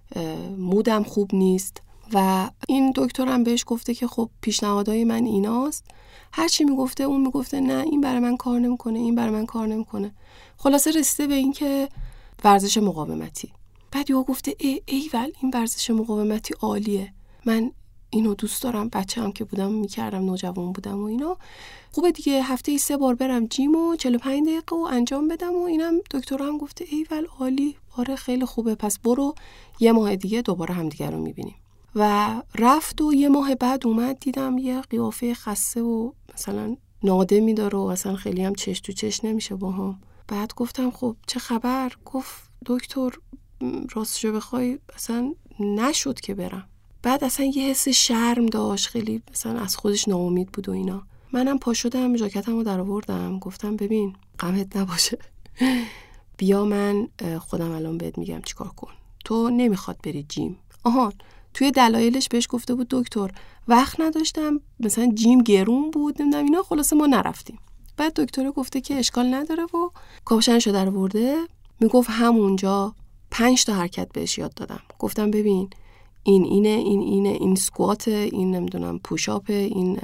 Speaker 1: مودم خوب نیست و این دکترم بهش گفته که خب پیشنهادهای من ایناست. هرچی میگفته اون میگفته نه این برای من کار نمیکنه، این برای من کار نمیکنه. خلاصه رسیده به این که ورزش مقاومتی. بعد یهو گفته ای ایول این ورزش مقاومتی عالیه، من اینو دوست دارم، بچه هم که بودم میکردم، نوجوان بودم و اینا، خوبه دیگه هفته ای سه بار برم جیم و چهل و پنج دقیقه و انجام بدم. و اینم دکتر هم گفته ایول عالی، آره خیلی خوبه، پس برو یه ماه دیگه دوباره هم دیگه رو میبینیم. و رفت و یه ماه بعد اومد، دیدم یه قیافه خسته و مثلا نادمی داره و اصلا خیلی هم چش تو چش نمیشه با هم. بعد گفتم خب چه خبر؟ گفت دکتر راستشو بخوای اصلا نشد که برم. بعد اصلا یه حس شرم داشت، خیلی مثلا از خودش ناامید بود و اینا. منم پا شدم ژاکتمو در آوردم، گفتم ببین غمت نباشه بیا من خودم الان بهت میگم چیکار کن. تو نمیخواد بری جیم. آها توی دلایلش بهش گفته بود دکتر وقت نداشتم، مثلا جیم گرون بود نمیدونم اینا، خلاصه ما نرفتیم. بعد دکتر گفته که اشکال نداره و کاپشنشو در آورده. میگفت همونجا پنج تا حرکت بهش یاد دادم. گفتم ببین این اینه، این اینه، این سکوات، این نمیدونم پوشاپ، این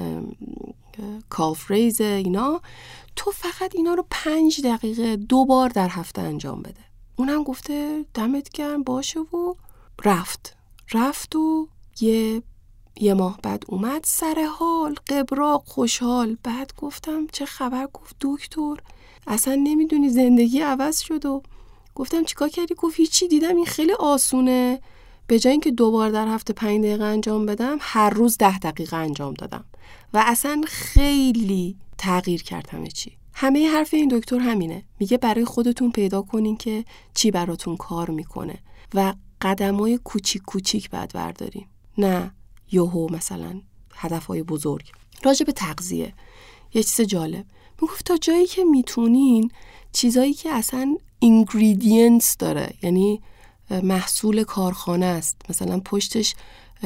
Speaker 1: کالف ریز، اینا تو فقط اینا رو پنج دقیقه دو بار در هفته انجام بده. اونم گفته دمت گرم باشه و رفت رفت و یه یه ماه بعد اومد سر حال، قبراق، خوشحال. بعد گفتم چه خبر؟ گفت دکتر اصلا نمیدونی زندگی عوض شد. و گفتم چیکار کردی؟ گفت هیچی، دیدم این خیلی آسونه، به جای اینکه دو بار در هفته پنج دقیقه انجام بدم هر روز ده دقیقه انجام دادم و اصلا خیلی تغییر کرد همه چی. همه حرف این دکتر همینه، میگه برای خودتون پیدا کنین که چی براتون کار میکنه و قدمای کوچیک کوچیک بعد بردارین، نه یوهو مثلا هدفهای بزرگ. راجع به تغذیه یه چیز جالب میگفت، تا جایی که میتونین چیزایی که اصلا ingredients داره، یعنی محصول کارخانه است، مثلا پشتش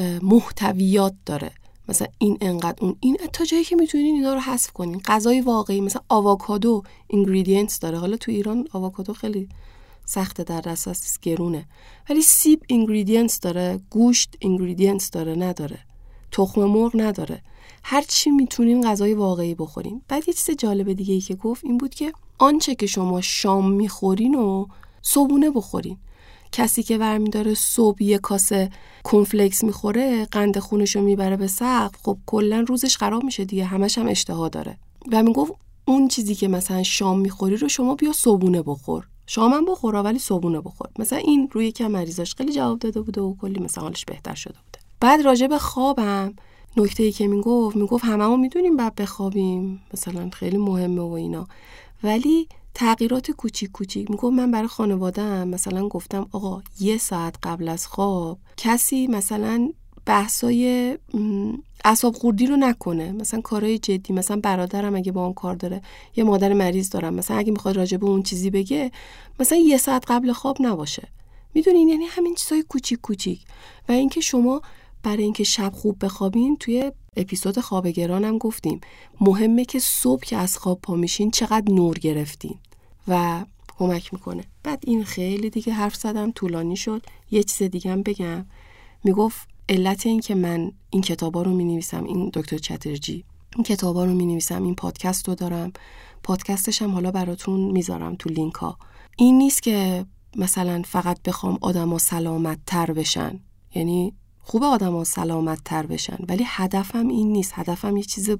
Speaker 1: محتویات داره، مثلا این انقدر اون این، تا جایی که میتونین اینا رو حذف کنین. غذای واقعی مثلا آووکادو ingredients داره، حالا تو ایران آووکادو خیلی سخته در دسترس، گرونه، ولی سیب ingredients داره، گوشت ingredients داره نداره، تخم مرغ نداره. هر چی میتونین غذای واقعی بخورین. بعد یه چیز جالب دیگه ای که گفت این بود که آنچه که شما شام میخورین و صبحونه بخورین. کسی که برمی داره صبح یه کاسه کورنفلکس میخوره، قند خونشو میبره به سقف، خب کلا روزش خراب میشه دیگه، همش هم اشتها داره. و میگفت اون چیزی که مثلا شام میخوری رو شما بیا صبحونه بخور، شامم بخور ولی صبحونه بخور. مثلا این روی که مریضاش خیلی جواب داده بوده و کلی مثلا حالش بهتر شده بوده. بعد راجع به خوابم نکته‌ای که میگفت، میگفت هممون میدونیم بعد بخوابیم، مثلا خیلی مهمه و اینا، ولی تغییرات کوچیک کوچیک. میگفت من برای خانواده‌ام مثلا گفتم آقا یه ساعت قبل از خواب کسی مثلا بحثای اعصاب خوردی رو نکنه، مثلا کارهای جدی، مثلا برادرم اگه با هم کار داره، یه مادر مریض دارم، مثلا اگه میخواد راجع به اون چیزی بگه مثلا یه ساعت قبل خواب نباشه. میدونین یعنی همین چیزای کوچیک کوچیک. و اینکه شما برای اینکه شب خوب بخوابین، توی اپیزود خواب گرانم گفتیم مهمه که صبح که از خواب پا میشین چقدر نور گرفتین و کمک میکنه. بعد این خیلی دیگه حرف زدم، طولانی شد. یه چیز دیگه هم بگم، میگفت علت این که من این کتابا رو مینویسم، این دکتر چترجی این کتابا رو مینویسم، این پادکست رو دارم، پادکستش هم حالا براتون میذارم تو لینک ها، این نیست که مثلا فقط بخوام آدما سلامت تر بشن، یعنی خوبه آدما سلامت تر بشن، ولی هدفم این نیست، هدفم یه چیز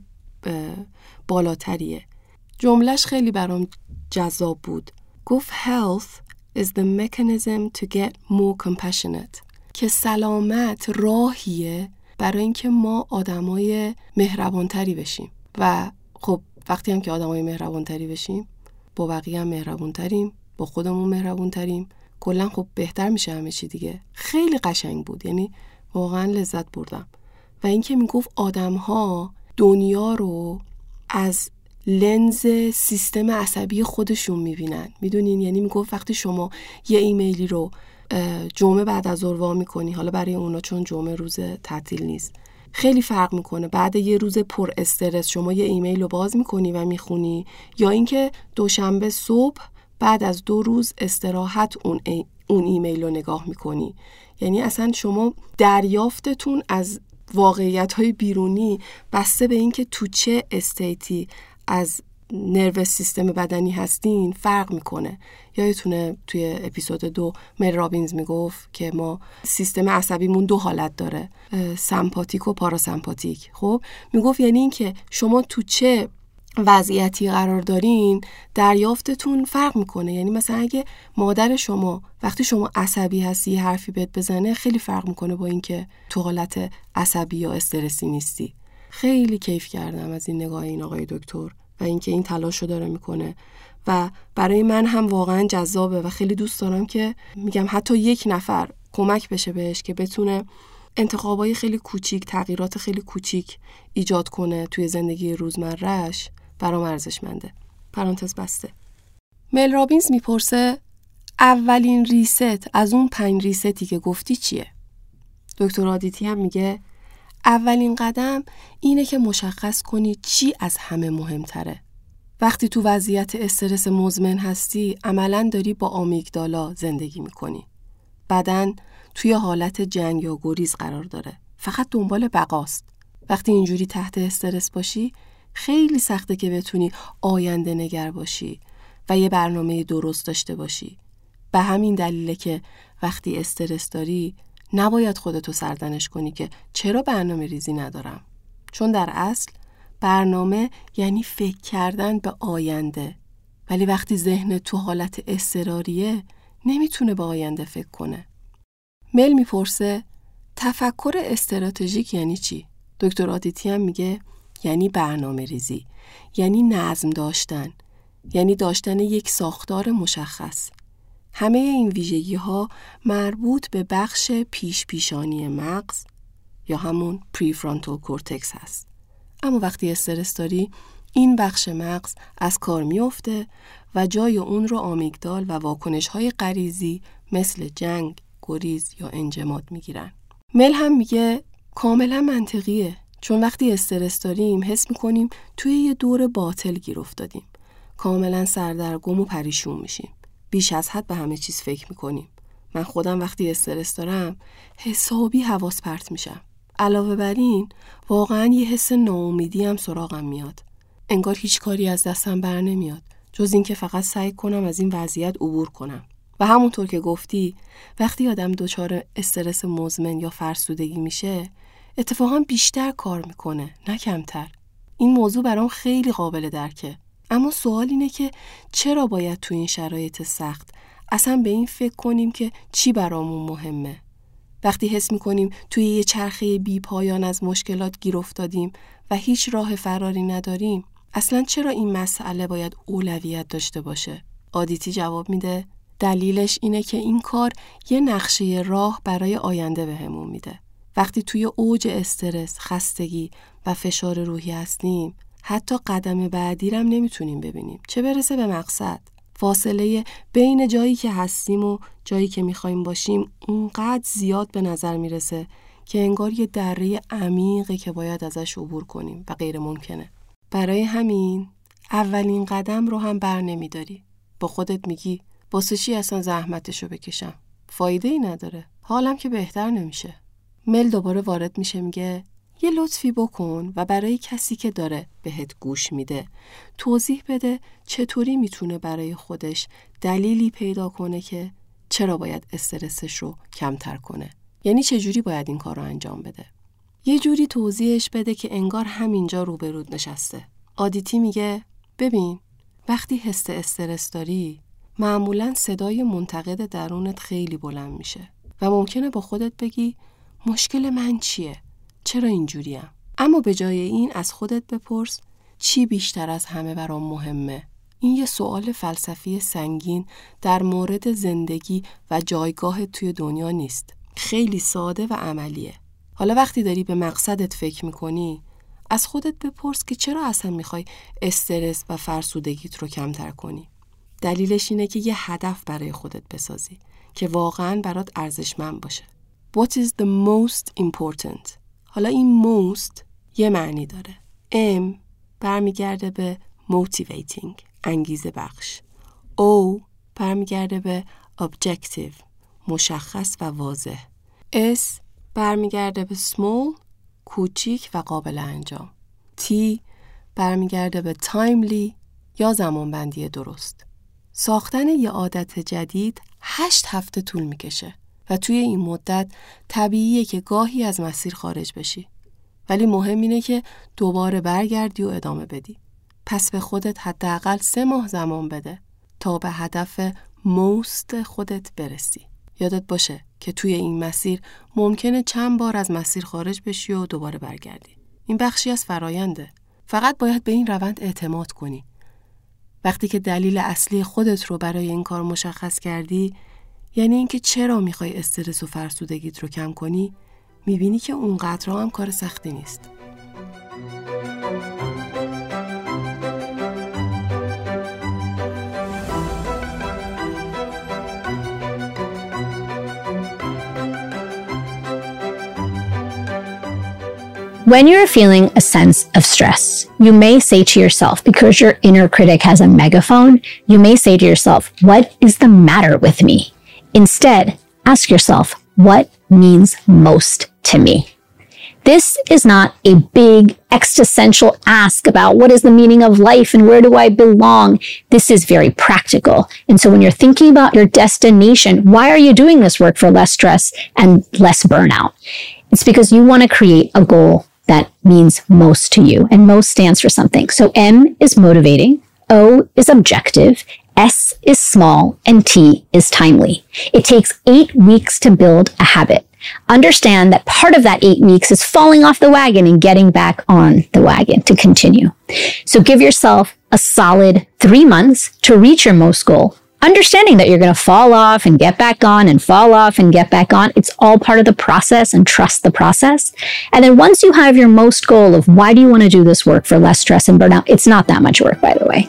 Speaker 1: بالاتریه. جملهش خیلی برام جذاب بود. گفت health is the mechanism to get more compassionate، که سلامت راهیه برای اینکه ما آدمای مهربانتری بشیم. و خب وقتی هم که آدمای مهربانتری بشیم، با بقیه هم مهربانتریم، با خودمون مهربانتریم، کلا خب بهتر میشه همه چی دیگه. خیلی قشنگ بود، یعنی واقعا لذت بردم. و اینکه میگفت آدم‌ها دنیا رو از لنز سیستم عصبی خودشون میبینن. میدونین یعنی میگفت وقتی شما یه ایمیلی رو جمعه بعد از ظهر وا میکنی، حالا برای اونا چون جمعه روز تعطیل نیست خیلی فرق میکنه، بعد یه روز پر استرس شما یه ایمیل رو باز میکنی و میخونی، یا اینکه دوشنبه صبح بعد از دو روز استراحت اون ای اون ایمیل رو نگاه میکنی. یعنی اصلا شما دریافتتون از واقعیت‌های بیرونی بسته به این که تو چه استیتی از نروس سیستم بدنی هستین فرق میکنه. یادتونه توی اپیزود دو مل رابینز میگفت که ما سیستم عصبیمون دو حالت داره، سمپاتیک و پاراسمپاتیک. خب میگفت یعنی این که شما تو چه وضعیتی قرار دارین دریافتتون فرق میکنه. یعنی مثلا اگه مادر شما وقتی شما عصبی هستی حرفی بهت بزنه خیلی فرق میکنه با اینکه تو حالت عصبی یا استرسی نیستی. خیلی کیف کردم از این نگاه این آقای دکتر و اینکه این تلاشو داره میکنه و برای من هم واقعا جذابه و خیلی دوست دارم که میگم حتی یک نفر کمک بشه بهش که بتونه انتخابای خیلی کوچیک، تغییرات خیلی کوچیک ایجاد کنه توی زندگی روزمره‌اش. برام ارزشمنده. پرانتز بسته. مل رابینز میپرسه اولین ریست از اون پنج ریستی که گفتی چیه؟ دکتر آدیتی هم میگه اولین قدم اینه که مشخص کنی چی از همه مهمتره. وقتی تو وضعیت استرس مزمن هستی عملاً داری با آمیگدالا زندگی میکنی. بدن توی حالت جنگ یا گریز قرار داره، فقط دنبال بقاست. وقتی اینجوری تحت استرس باشی خیلی سخته که بتونی آینده نگر باشی و یه برنامه درست داشته باشی. به همین دلیله که وقتی استرس داری نباید خودتو سرزنش کنی که چرا برنامه ریزی ندارم، چون در اصل برنامه یعنی فکر کردن به آینده ولی وقتی ذهن تو حالت اضطراریه نمیتونه به آینده فکر کنه. مل میپرسه تفکر استراتژیک یعنی چی؟ دکتر آدیتی هم میگه یعنی برنامه ریزی، یعنی نظم داشتن، یعنی داشتن یک ساختار مشخص. همه این ویژگی ها مربوط به بخش پیش پیشانی مغز یا همون پریفرانتال کورتکس هست. اما وقتی استرس داری این بخش مغز از کار میفته و جای اون رو آمیگدال و واکنش های غریزی مثل جنگ، گریز یا انجماد میگیرن. مل هم میگه کاملا منطقیه، چون وقتی استرس داریم حس میکنیم توی یه دور باطل گیر افتادیم. کاملا سردرگم و پریشون میشیم. بیش از حد به همه چیز فکر میکنیم. من خودم وقتی استرس دارم حسابی حواس پرت میشم. علاوه بر این واقعا یه حس ناامیدی هم سراغم میاد. انگار هیچ کاری از دستم بر نمیاد جز این که فقط سعی کنم از این وضعیت عبور کنم. و همونطور که گفتی وقتی آدم دچار استرس مزمن یا فرسودگی میشه اتفاقا بیشتر کار میکنه نه کمتر. این موضوع برام خیلی قابل درکه. اما سوال اینه که چرا باید تو این شرایط سخت اصلا به این فکر کنیم که چی برامون مهمه؟ وقتی حس میکنیم توی یه چرخه بی پایان از مشکلات گیر افتادیم و هیچ راه فراری نداریم، اصلا چرا این مسئله باید اولویت داشته باشه؟ آدیتی جواب میده دلیلش اینه که این کار یه نقشه راه برای آینده بهمون میده. وقتی توی اوج استرس، خستگی و فشار روحی هستیم، حتی قدم بعدی رو هم نمیتونیم ببینیم، چه برسه به مقصد. فاصله بین جایی که هستیم و جایی که میخوایم باشیم اونقدر زیاد به نظر میرسه که انگار یه دره عمیقه که باید ازش عبور کنیم و غیر ممکنه. برای همین اولین قدم رو هم بر نمیداری. با خودت میگی واسه چی اصلا زحمتشو بکشم؟ فایده ای نداره. حالم که بهتر نمیشه. مل دوباره وارد میشه میگه یه لطفی بکن و برای کسی که داره بهت گوش میده توضیح بده چطوری میتونه برای خودش دلیلی پیدا کنه که چرا باید استرسش رو کمتر کنه. یعنی چجوری باید این کار رو انجام بده. یه جوری توضیحش بده که انگار همینجا روبرود نشسته. آدیتی میگه ببین وقتی حس استرس داری معمولاً صدای منتقد درونت خیلی بلند میشه و ممکنه با خودت بگی مشکل من چیه؟ چرا اینجوریم؟ اما به جای این از خودت بپرس چی بیشتر از همه برام مهمه؟ این یه سوال فلسفی سنگین در مورد زندگی و جایگاه توی دنیا نیست. خیلی ساده و عملیه. حالا وقتی داری به مقصدت فکر میکنی از خودت بپرس که چرا اصلا میخوای استرس و فرسودگیت رو کمتر کنی؟ دلیلش اینه که یه هدف برای خودت بسازی که واقعاً برات ارزشمند باشه. What is the most important؟ حالا این most یه معنی داره. M برمیگرده به motivating، انگیزه بخش. O برمیگرده به objective، مشخص و واضح. S برمیگرده به small، کوچیک و قابل انجام. T برمیگرده به timely یا زمانبندی درست. ساختن یه عادت جدید هشت هفته طول میکشه و توی این مدت طبیعیه که گاهی از مسیر خارج بشی. ولی مهم اینه که دوباره برگردی و ادامه بدی. پس به خودت حداقل سه ماه زمان بده تا به هدف most خودت برسی. یادت باشه که توی این مسیر ممکنه چند بار از مسیر خارج بشی و دوباره برگردی. این بخشی از فراینده. فقط باید به این روند اعتماد کنی. وقتی که دلیل اصلی خودت رو برای این کار مشخص کردی، یعنی اینکه چرا میخوای استرس و فرسودگیت رو کم کنی، میبینی که اونقدر هم کار سختی نیست.
Speaker 2: When you're feeling a sense of stress, you may say to yourself, because your inner critic has a megaphone, you may say to yourself, what is the matter with me? Instead, ask yourself, what means most to me? This is not a big existential ask about what is the meaning of life and where do I belong. This is very practical. And so when you're thinking about your destination, why are you doing this work for less stress and less burnout? It's because you want to create a goal that means most to you, and most stands for something. So M is motivating, O is objective, S is small, and T is timely. It takes eight weeks to build a habit. Understand that part of that eight weeks is falling off the wagon and getting back on the wagon to continue. So give yourself a solid three months to reach your most goal. Understanding that you're going to fall off and get back on and fall off and get back on. It's all part of the process, and trust the process. And then once you have your most goal of why do you want to do this work for less stress and burnout, it's not that much work, by the way.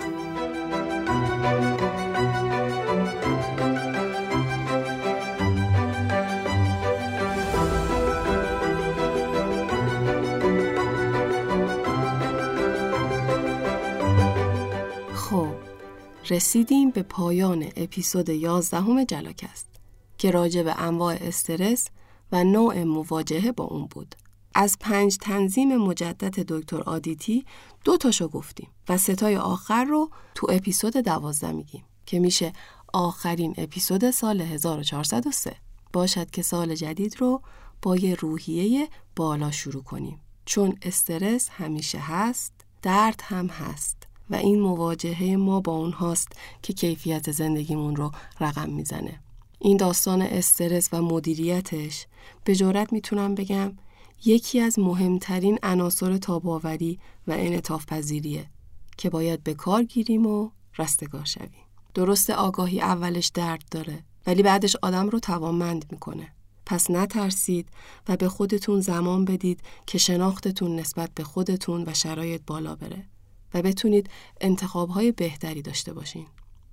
Speaker 1: رسیدیم به پایان اپیزود یازدهم جلاکست که راجع به انواع استرس و نوع مواجهه با اون بود. از پنج تنظیم مجدد دکتر آدیتی دو تاشو گفتیم و ستای آخر رو تو اپیزود دوازده میگیم که میشه آخرین اپیزود سال هزار و چهارصد و سه. باشد که سال جدید رو با یه روحیه بالا شروع کنیم، چون استرس همیشه هست، درد هم هست و این مواجهه ما با اون هاست که کیفیت زندگیمون رو رقم میزنه. این داستان استرس و مدیریتش به جرئت میتونم بگم یکی از مهمترین عناصر تاب‌آوری و انعطاف پذیریه که باید به کار گیریم و رستگار شویم. درسته آگاهی اولش درد داره، ولی بعدش آدم رو توانمند میکنه. پس نترسید و به خودتون زمان بدید که شناختتون نسبت به خودتون و شرایط بالا بره و بتونید انتخاب‌های بهتری داشته باشین.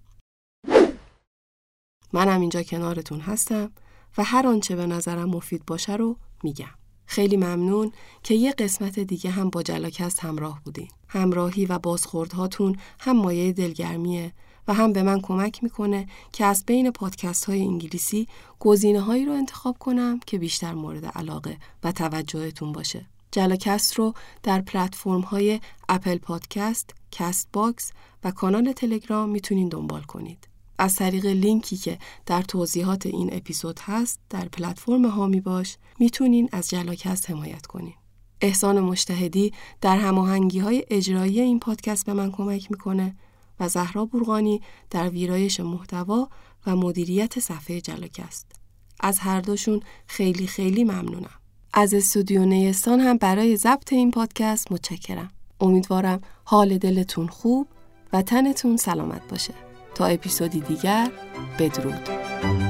Speaker 1: منم اینجا کنارتون هستم و هر آنچه به نظرم مفید باشه رو میگم. خیلی ممنون که یه قسمت دیگه هم با جلاکست همراه بودین. همراهی و بازخوردهاتون هم مایه دلگرمیه و هم به من کمک میکنه که از بین پادکست های انگلیسی گزینه هایی رو انتخاب کنم که بیشتر مورد علاقه و توجهتون باشه. جلاکست رو در پلتفرم های اپل پادکست، کست باکس و کانال تلگرام میتونین دنبال کنید. از طریق لینکی که در توضیحات این اپیزود هست در پلتفرم هامی باش میتونین از جلاکست حمایت کنین. احسان مجتهدی در هماهنگی‌های اجرایی این پادکست به من کمک میکنه و زهرا بورقانی در ویرایش محتوا و مدیریت صفحه جلاکست. از هر دوشون خیلی خیلی ممنونم. از استودیو نیستان هم برای ضبط این پادکست متشکرم. امیدوارم حال دلتون خوب و تنتون سلامت باشه. تا اپیزودی دیگر، بدرود.